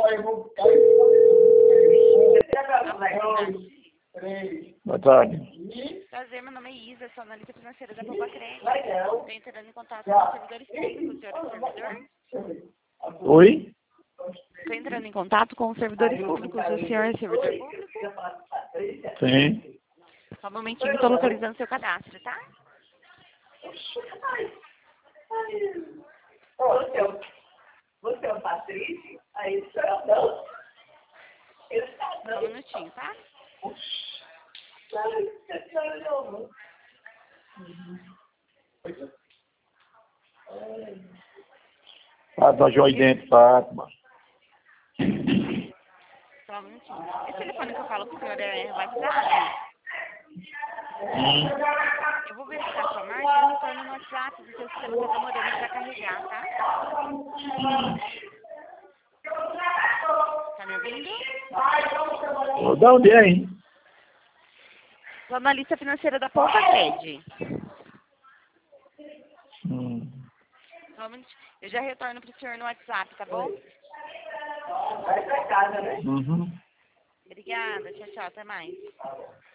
Boa tarde. Prazer, meu nome é Isa, sou analista financeira da Poupa Crédito. Estou entrando em contato com os servidores públicos, o senhor é servidor? Oi? Estou entrando em contato com os servidores públicos, o senhor é servidor público? Sim. Só um momentinho, estou localizando seu cadastro, tá? Você é o Patrício? Aí o senhor não. Ele está Só um não. minutinho, tá? Fátima Joidente, Fátima. Só um minutinho. Esse telefone que eu falo com o senhor é WhatsApp? Eu vou verificar sua marca e eu retorno no WhatsApp, porque o sistema está demorando para carregar, tá? Tá me ouvindo? De onde é, hein? Sou analista financeira da Poupa Crédito. Só um minutinho. Eu já retorno pro senhor no WhatsApp, tá bom? Vai pra casa, né? Uhum. Obrigada, tchau, tchau, até mais.